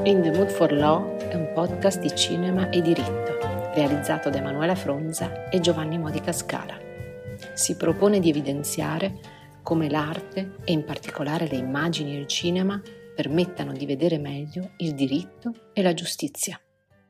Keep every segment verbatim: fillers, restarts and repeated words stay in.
In the Mood for Law è un podcast di cinema e diritto, realizzato da Emanuela Fronza e Giovanni Modica Scala. Si propone di evidenziare come l'arte, e in particolare le immagini e il cinema, permettano di vedere meglio il diritto e la giustizia.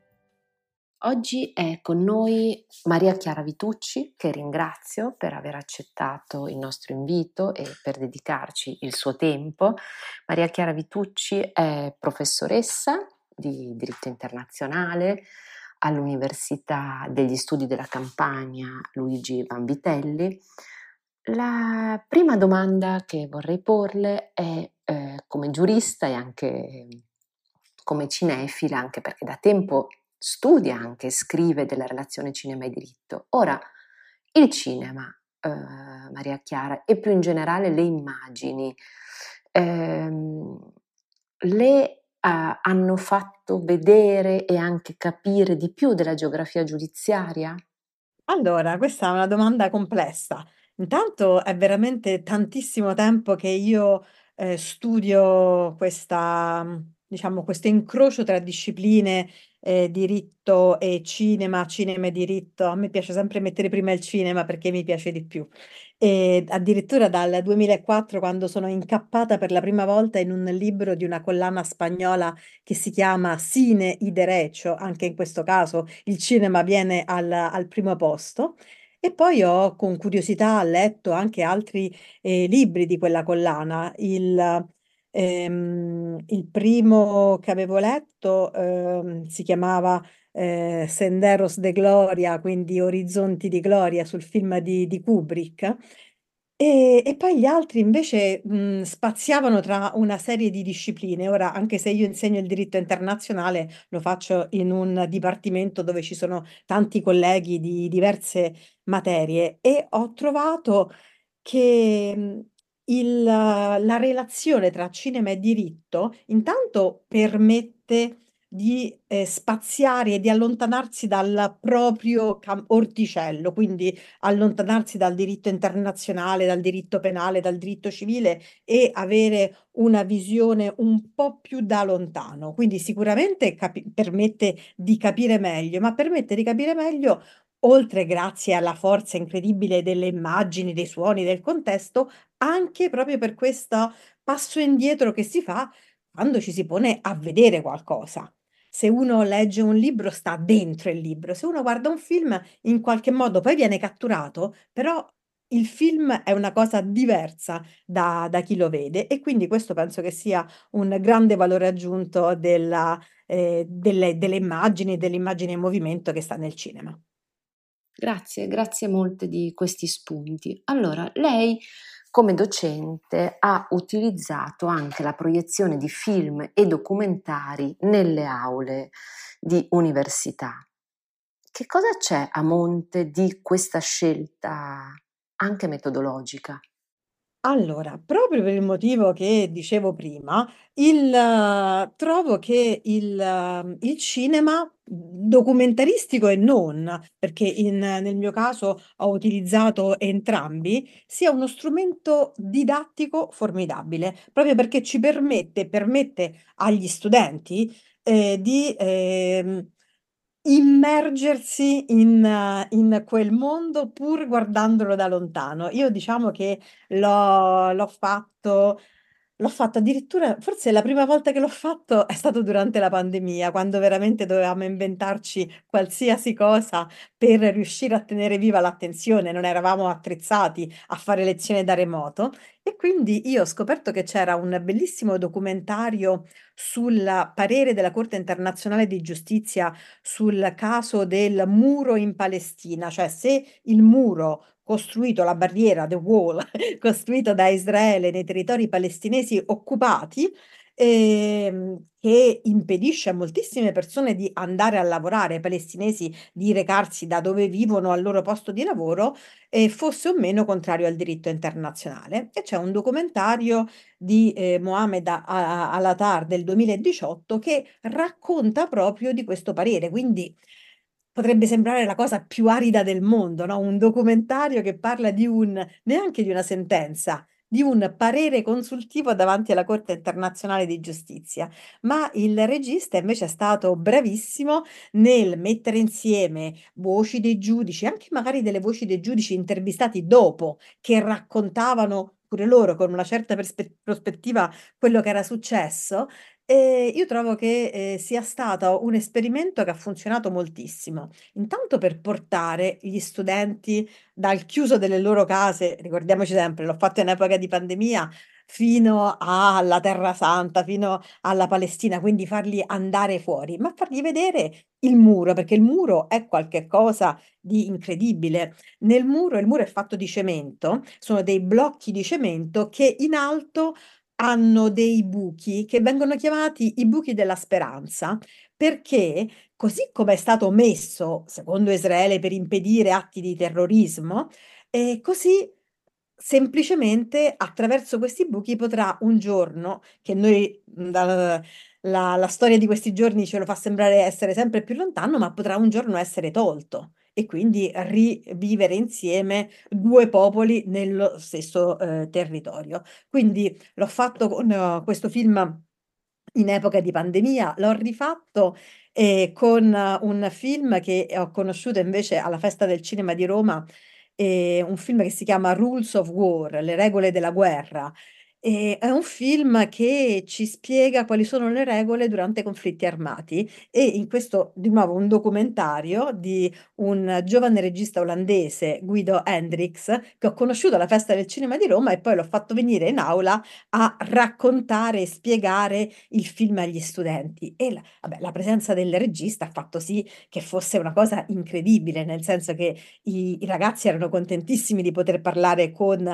Oggi è con noi Maria Chiara Vitucci, che ringrazio per aver accettato il nostro invito e per dedicarci il suo tempo. Maria Chiara Vitucci è professoressa di diritto internazionale all'Università degli Studi della Campania Luigi Vanvitelli. La prima domanda che vorrei porle è, eh, come giurista e anche come cinefila, anche perché da tempo studia anche, scrive della relazione cinema e diritto. Ora, il cinema, eh, Maria Chiara, e più in generale le immagini, ehm, le eh, hanno fatto vedere e anche capire di più della geografia giudiziaria? Allora, questa è una domanda complessa. Intanto è veramente tantissimo tempo che io eh, studio questa, mh, diciamo, questo incrocio tra discipline, eh, diritto e cinema, cinema e diritto. A me piace sempre mettere prima il cinema perché mi piace di più. E addirittura dal duemilaquattro, quando sono incappata per la prima volta in un libro di una collana spagnola che si chiama Cine y Derecho, anche in questo caso il cinema viene al, al primo posto. E poi ho con curiosità letto anche altri eh, libri di quella collana. Il, ehm, il primo che avevo letto ehm, si chiamava eh, Senderos de Gloria, quindi Orizzonti di Gloria sul film di, di Kubrick. E, e poi gli altri invece mh, spaziavano tra una serie di discipline. Ora, anche se io insegno il diritto internazionale, lo faccio in un dipartimento dove ci sono tanti colleghi di diverse materie e ho trovato che mh, il- la relazione tra cinema e diritto intanto permette di eh, spaziare e di allontanarsi dal proprio cam- orticello, quindi allontanarsi dal diritto internazionale, dal diritto penale, dal diritto civile e avere una visione un po' più da lontano. Quindi sicuramente capi- permette di capire meglio, ma permette di capire meglio, oltre grazie alla forza incredibile delle immagini, dei suoni, del contesto, anche proprio per questo passo indietro che si fa quando ci si pone a vedere qualcosa. Se uno legge un libro, sta dentro il libro. Se uno guarda un film, in qualche modo poi viene catturato, però il film è una cosa diversa da, da chi lo vede e quindi questo penso che sia un grande valore aggiunto della, eh, delle, delle immagini, dell'immagine in movimento che sta nel cinema. Grazie, grazie molte di questi spunti. Allora, lei come docente ha utilizzato anche la proiezione di film e documentari nelle aule di università. Che cosa c'è a monte di questa scelta anche metodologica? Allora, proprio per il motivo che dicevo prima, il eh, trovo che il ehm, il cinema, mhmm, documentaristico e non, perché in nel mio caso ho utilizzato entrambi, sia uno strumento didattico formidabile, proprio perché ci permette permette agli studenti, ehm, di, ehm immergersi in eh, in quel mondo pur guardandolo da lontano. Io diciamo che l'ho l'ho fatto l'ho fatto addirittura forse la prima volta che l'ho fatto è stato durante la pandemia, quando veramente dovevamo inventarci qualsiasi cosa per riuscire a tenere viva l'attenzione, non eravamo attrezzati a fare lezione da remoto e quindi io ho scoperto che c'era un bellissimo documentario sul parere della Corte internazionale di giustizia sul caso del muro in Palestina, cioè se il muro costruito, la barriera, the wall, costruito da Israele nei territori palestinesi occupati, ehm, che impedisce a moltissime persone di andare a lavorare, ai palestinesi di recarsi da dove vivono al loro posto di lavoro, eh, fosse o meno contrario al diritto internazionale. E c'è un documentario di eh, Mohamed A- A- Al-Attar del duemiladiciotto che racconta proprio di questo parere. Quindi potrebbe sembrare la cosa più arida del mondo, no? Un documentario che parla di un, neanche di una sentenza, di un parere consultivo davanti alla Corte internazionale di giustizia, ma il regista invece è stato bravissimo nel mettere insieme voci dei giudici, anche magari delle voci dei giudici intervistati dopo, che raccontavano pure loro con una certa perspe prospettiva quello che era successo. Ehm, io trovo che, ehm, sia stata un esperimento che ha funzionato moltissimo. Intanto per portare gli studenti dal chiuso delle loro case, ricordiamoci sempre, l'ho fatto in epoca di pandemia, fino alla Terra Santa, fino alla Palestina, quindi farli andare fuori, ma fargli vedere il muro, perché il muro è qualche cosa di incredibile. Nel muro il muro è fatto di cemento, sono dei blocchi di cemento che in alto hanno dei buchi che vengono chiamati i buchi della speranza, perché così come è stato messo, secondo Israele, per impedire atti di terrorismo, ehm, così semplicemente attraverso questi buchi potrà un giorno, che noi, mhmm, dal la la storia di questi giorni ce lo fa sembrare essere sempre più lontano, ma potrà un giorno essere tolto e quindi rivivere insieme due popoli nello stesso, ehm, territorio. Quindi l'ho fatto con eh, questo film in epoca di pandemia, l'ho rifatto, ehm, con eh, un film che ho conosciuto invece alla Festa del Cinema di Roma, ehm, un film che si chiama Rules of War, Le regole della guerra. Ehm, è un film che ci spiega quali sono le regole durante i conflitti armati e in questo di nuovo un documentario di un giovane regista olandese, Guido Hendricks, che ho conosciuto alla Festa del Cinema di Roma e poi l'ho fatto venire in aula a raccontare e spiegare il film agli studenti. E la vabbè, la presenza del regista ha fatto sì che fosse una cosa incredibile, nel senso che i i ragazzi erano contentissimi di poter parlare con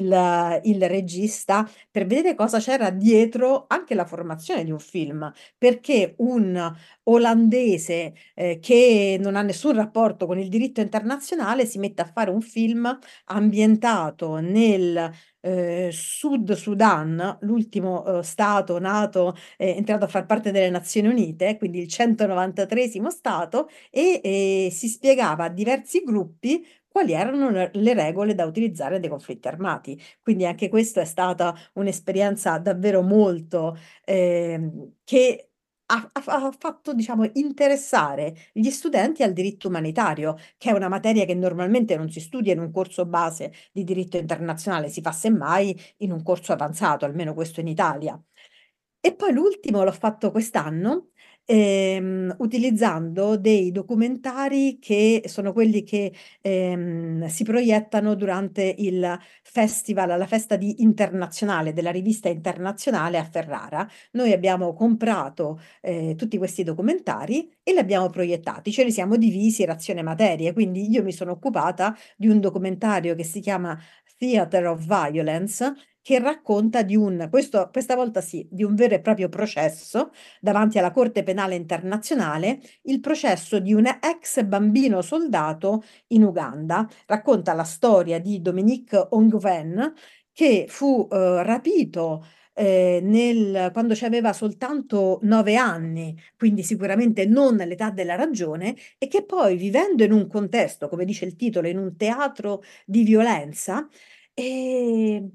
il il regista per vedere cosa c'era dietro anche la formazione di un film, perché un olandese, ehm, che non ha nessun rapporto con il diritto internazionale si mette a fare un film ambientato nel ehm, Sud Sudan, l'ultimo, uhm, stato nato e entrato a far parte delle Nazioni Unite, quindi il centonovantatreesimo stato, e, ehm, si spiegava a diversi gruppi quali erano le le regole da utilizzare nei conflitti armati. Quindi anche questo è stata un'esperienza davvero molto ehm, che ha ha fa ha fatto diciamo interessare gli studenti al diritto umanitario, che è una materia che normalmente non si studia in un corso base di diritto internazionale, si fa semmai in un corso avanzato, almeno questo in Italia. E poi l'ultimo l'ho fatto quest'anno, ehm, utilizzando dei documentari che sono quelli che, ehm, si proiettano durante il festival la festa di internazionale della rivista internazionale a Ferrara. Noi abbiamo comprato, ehm, tutti questi documentari e li abbiamo proiettati, ce li siamo divisi razione materie, quindi io mi sono occupata di un documentario che si chiama Theatre of Violence, che racconta di un questo questa volta sì, di un vero e proprio processo davanti alla Corte Penale Internazionale, il processo di un ex bambino soldato in Uganda. Racconta la storia di Dominique Ongwen che fu, uhm, rapito, ehm, nel quando c'aveva soltanto nove anni, quindi sicuramente non l'età della ragione, e che poi vivendo in un contesto, come dice il titolo, in un teatro di violenza, ehm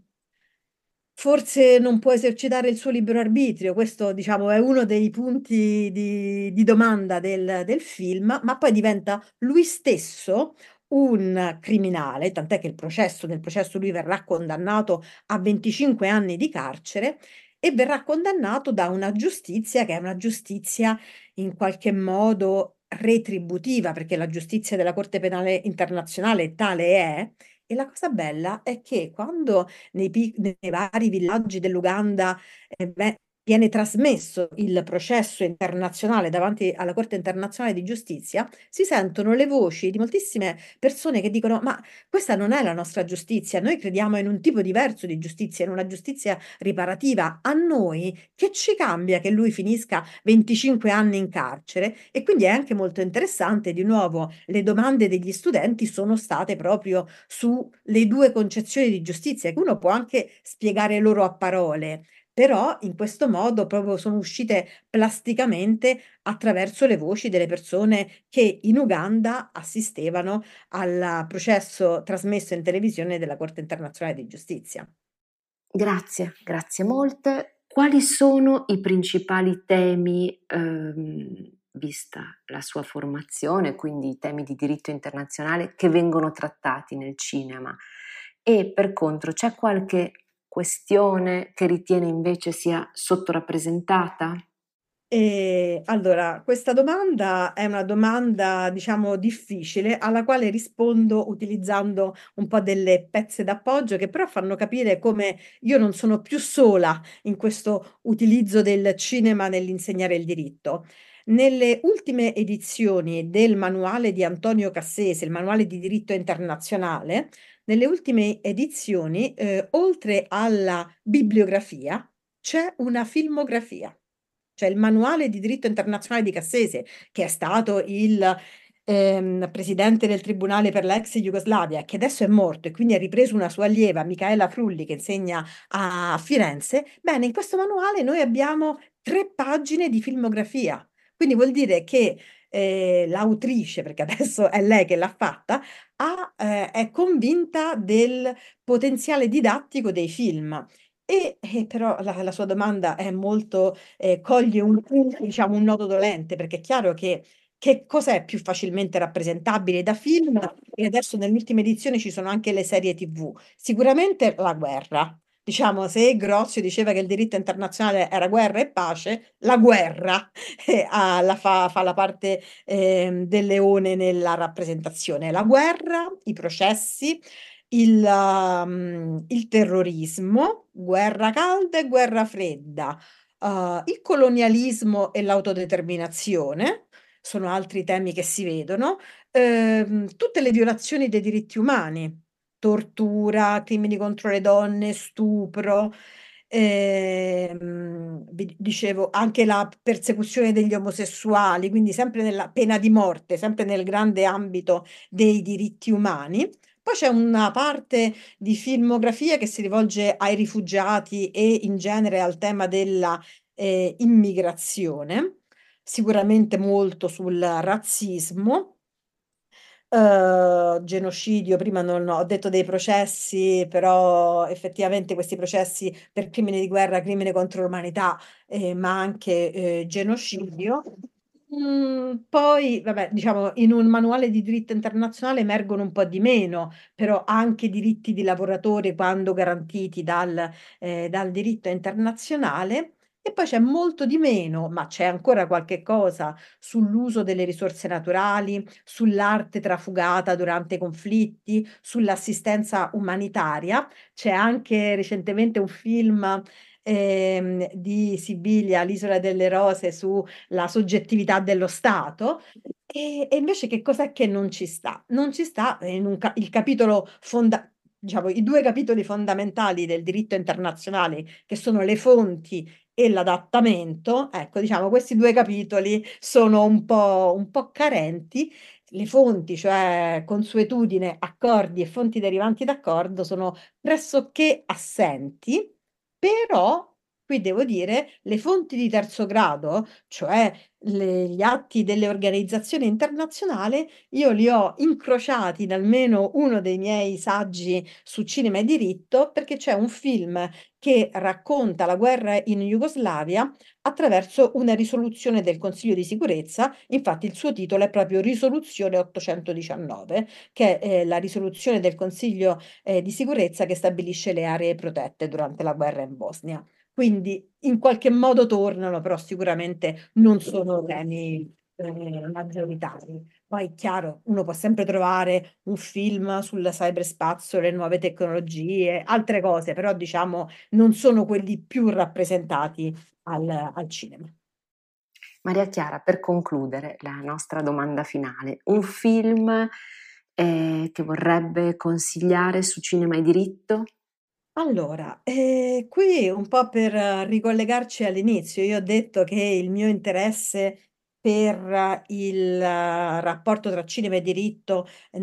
forse non può esercitare il suo libero arbitrio, questo diciamo è uno dei punti di di domanda del del film, ma poi diventa lui stesso un criminale, tant'è che il processo nel processo lui verrà condannato a venticinque anni di carcere e verrà condannato da una giustizia che è una giustizia in qualche modo retributiva, perché la giustizia della Corte Penale Internazionale tale è. E la cosa bella è che quando nei pic nei vari villaggi dell'Uganda, ehm, ve viene trasmesso il processo internazionale davanti alla Corte internazionale di giustizia, si sentono le voci di moltissime persone che dicono: "Ma questa non è la nostra giustizia, noi crediamo in un tipo diverso di giustizia, in una giustizia riparativa. A noi che ci cambia che lui finisca venticinque anni in carcere?" E quindi è anche molto interessante, di nuovo, le domande degli studenti sono state proprio sulle due concezioni di giustizia, che uno può anche spiegare loro a parole, però in questo modo proprio sono uscite plasticamente attraverso le voci delle persone che in Uganda assistevano al processo trasmesso in televisione della Corte internazionale di giustizia. Grazie, grazie molte. Quali sono i principali temi, ehm, vista la sua formazione, quindi i temi di diritto internazionale, che vengono trattati nel cinema? E per contro, c'è qualche questione che ritiene invece sia sottorappresentata? Ehm, allora, questa domanda è una domanda, diciamo, difficile, alla quale rispondo utilizzando un po' delle pezze d'appoggio che però fanno capire come io non sono più sola in questo utilizzo del cinema nell'insegnare il diritto. Nelle ultime edizioni del manuale di Antonio Cassese, il manuale di diritto internazionale, nelle ultime edizioni, ehm, oltre alla bibliografia, c'è una filmografia. Cioè il manuale di diritto internazionale di Cassese, che è stato il, ehm, presidente del tribunale per la ex Jugoslavia, che adesso è morto e quindi ha ripreso una sua allieva, Micaela Frulli, che insegna a Firenze. Bene, in questo manuale noi abbiamo tre pagine di filmografia. Quindi vuol dire che, ehm, l'autrice, perché adesso è lei che l'ha fatta, ha ehm, è convinta del potenziale didattico dei film. E, eh, però la la sua domanda è molto ehm, coglie un punto, diciamo un nodo dolente, perché è chiaro che che cos'è più facilmente rappresentabile da film e adesso nelle ultime edizioni ci sono anche le serie T V. Sicuramente la guerra. Diciamo, se Grozio diceva che il diritto internazionale era guerra e pace, la guerra eh, ha la fa fa la parte, ehm, del leone nella rappresentazione. La guerra, i processi, il mhmm, il terrorismo, guerra calda e guerra fredda, uhm, il colonialismo e l'autodeterminazione, sono altri temi che si vedono, ehm, tutte le violazioni dei diritti umani, tortura, crimini contro le donne, stupro, ehm, vi dicevo anche la persecuzione degli omosessuali, quindi sempre nella pena di morte, sempre nel grande ambito dei diritti umani. Poi c'è una parte di filmografia che si rivolge ai rifugiati e in genere al tema della, ehm, immigrazione, sicuramente molto sul razzismo, uhm, genocidio, prima non ho detto dei processi, però effettivamente questi processi per crimini di guerra, crimine contro l'umanità, ehm, ma anche, ehm, genocidio. Mhmm, poi vabbè, diciamo in un manuale di diritto internazionale emergono un po' di meno, però anche diritti di lavoratori quando garantiti dal ehm, dal diritto internazionale. E poi c'è molto di meno, ma c'è ancora qualche cosa sull'uso delle risorse naturali, sull'arte trafugata durante i conflitti, sull'assistenza umanitaria. C'è anche recentemente un film, ehm, di Sibilia, L'isola delle rose, sulla soggettività dello Stato. E e invece che cos'è che non ci sta? Non ci sta in un ca il capitolo fonda diciamo i due capitoli fondamentali del diritto internazionale, che sono le fonti e l'adattamento, ecco, diciamo questi due capitoli sono un po' un po' carenti. Le fonti, cioè consuetudine, accordi e fonti derivanti d'accordo, sono pressoché assenti, però qui devo dire le fonti di terzo grado, cioè le gli atti delle organizzazioni internazionali, io li ho incrociati in almeno uno dei miei saggi su cinema e diritto, perché c'è un film che racconta la guerra in Jugoslavia attraverso una risoluzione del Consiglio di sicurezza. Infatti il suo titolo è proprio Risoluzione ottocentodiciannove, che è, ehm, la risoluzione del Consiglio, ehm, di sicurezza che stabilisce le aree protette durante la guerra in Bosnia. Quindi in qualche modo tornano, però sicuramente non sono temi, ehm, maggioritari. Poi chiaro, uno può sempre trovare un film sul cyberspazio, le nuove tecnologie, altre cose, però diciamo non sono quelli più rappresentati al al cinema. Maria Chiara, per concludere la nostra domanda finale, un film, ehm, che vorrebbe consigliare su cinema e diritto? Allora, ehm, qui un po' per ricollegarci all'inizio, io ho detto che il mio interesse per il rapporto tra cinema e diritto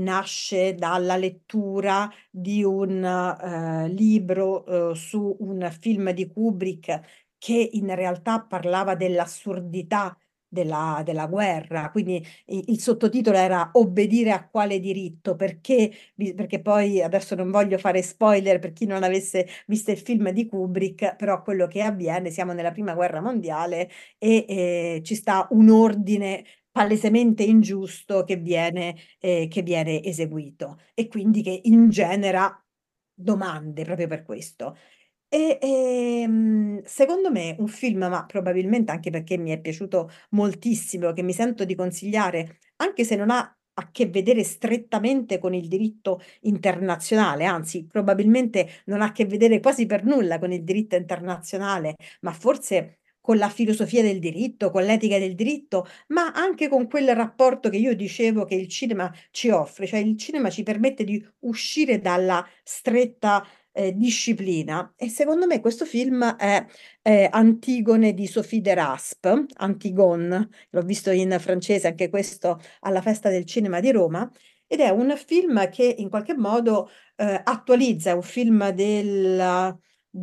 nasce dalla lettura di un, ehm, libro, uhm, su un film di Kubrick che in realtà parlava dell'assurdità della, della guerra, quindi il, il sottotitolo era Obbedire a quale diritto? Perché, perché poi adesso non voglio fare spoiler per chi non avesse visto il film di Kubrick, però quello che avviene, siamo nella prima guerra mondiale e eh, ci sta un ordine palesemente ingiusto che viene, eh, che viene eseguito e quindi che ingenera domande proprio per questo. E, ehm, secondo me un film, ma probabilmente anche perché mi è piaciuto moltissimo, che mi sento di consigliare, anche se non ha a che vedere strettamente con il diritto internazionale, anzi, probabilmente non ha a che vedere quasi per nulla con il diritto internazionale, ma forse con la filosofia del diritto, con l'etica del diritto, ma anche con quel rapporto che io dicevo che il cinema ci offre, cioè il cinema ci permette di uscire dalla stretta eh, disciplina. E secondo me questo film è eh, Antigone di Sophie de Raspe, Antigone, l'ho visto in francese anche questo alla Festa del Cinema di Roma, ed è un film che in qualche modo eh, attualizza, è un film del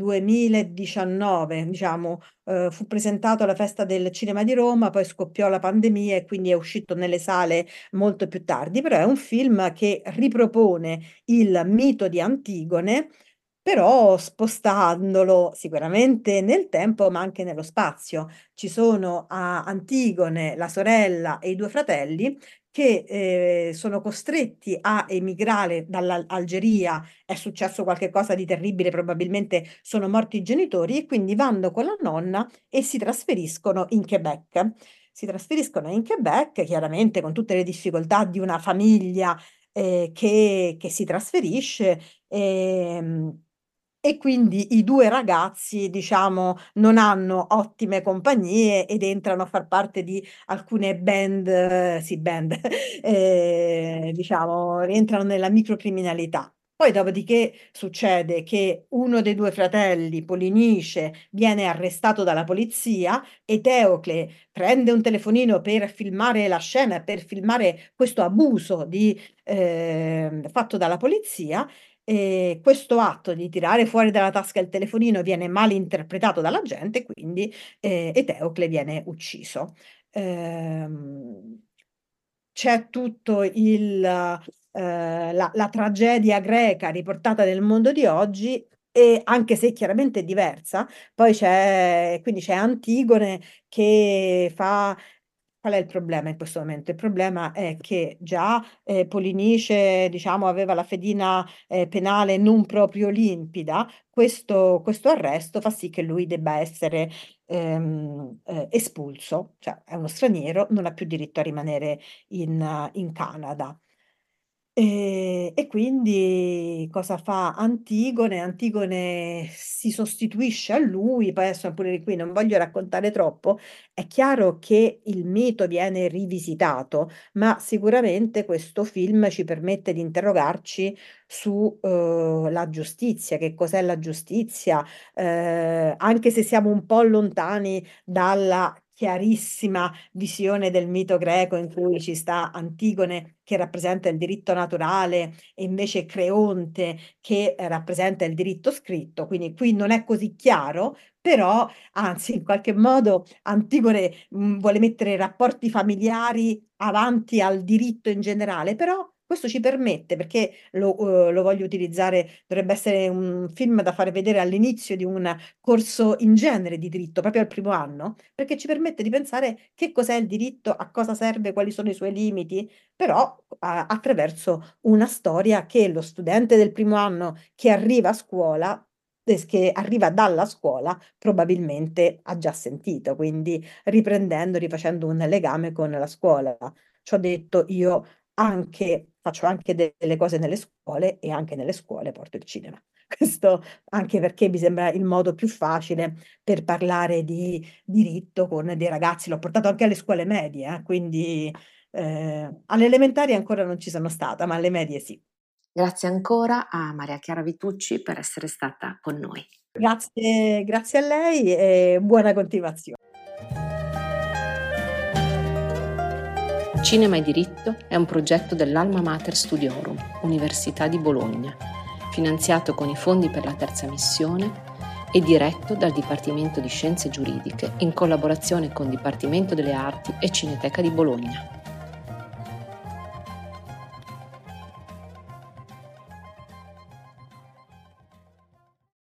duemiladiciannove, diciamo, eh, fu presentato alla Festa del Cinema di Roma, poi scoppiò la pandemia e quindi è uscito nelle sale molto più tardi, però è un film che ripropone il mito di Antigone, però spostandolo sicuramente nel tempo, ma anche nello spazio. Ci sono a Antigone la sorella e i due fratelli che eh, sono costretti a emigrare dall'Algeria, è successo qualcosa di terribile, probabilmente sono morti i genitori e quindi vanno con la nonna e si trasferiscono in Quebec. Si trasferiscono in Quebec, chiaramente con tutte le difficoltà di una famiglia eh, che, che si trasferisce. ehm, e quindi i due ragazzi, diciamo, non hanno ottime compagnie ed entrano a far parte di alcune band, eh, sì, band, eh, diciamo, rientrano nella microcriminalità. Poi dopodiché succede che uno dei due fratelli, Polinice, viene arrestato dalla polizia e Teocle prende un telefonino per filmare la scena, per filmare questo abuso di, eh, fatto dalla polizia. E questo atto di tirare fuori dalla tasca il telefonino viene mal interpretato dalla gente, quindi eh, Eteocle viene ucciso. Ehm, c'è tutto il, eh, la, la tragedia greca riportata nel mondo di oggi. E anche se chiaramente è diversa, poi c'è, quindi c'è Antigone che fa. Qual è il problema in questo momento? Il problema è che già eh, Polinice, diciamo, aveva la fedina eh, penale non proprio limpida. Questo, questo arresto fa sì che lui debba essere ehm, eh, espulso, cioè è uno straniero, non ha più diritto a rimanere in, eh, in Canada. E, e quindi cosa fa Antigone? Antigone si sostituisce a lui, poi adesso pure qui non voglio raccontare troppo, è chiaro che il mito viene rivisitato, ma sicuramente questo film ci permette di interrogarci su eh, la giustizia, che cos'è la giustizia, eh, anche se siamo un po' lontani dalla chiarissima visione del mito greco in cui ci sta Antigone che rappresenta il diritto naturale e invece Creonte che eh, rappresenta il diritto scritto, quindi qui non è così chiaro, però anzi in qualche modo Antigone mh, vuole mettere i rapporti familiari avanti al diritto in generale, però questo ci permette, perché lo, eh, lo voglio utilizzare, dovrebbe essere un film da fare vedere all'inizio di un corso in genere di diritto, proprio al primo anno, perché ci permette di pensare che cos'è il diritto, a cosa serve, quali sono i suoi limiti, però a- attraverso una storia che lo studente del primo anno che arriva a scuola, eh, che arriva dalla scuola, probabilmente ha già sentito, quindi riprendendo, rifacendo un legame con la scuola. Ci ho detto io anche, faccio anche de- delle cose nelle scuole e anche nelle scuole porto il cinema. Questo anche perché mi sembra il modo più facile per parlare di diritto con dei ragazzi. L'ho portato anche alle scuole medie, eh, quindi eh, alle elementari ancora non ci sono stata, ma alle medie sì. Grazie ancora a Maria Chiara Vitucci per essere stata con noi. Grazie, grazie a lei e buona continuazione. Cinema e diritto è un progetto dell'Alma Mater Studiorum, Università di Bologna, finanziato con i fondi per la terza missione è diretto dal Dipartimento di Scienze Giuridiche in collaborazione con Dipartimento delle Arti e Cineteca di Bologna.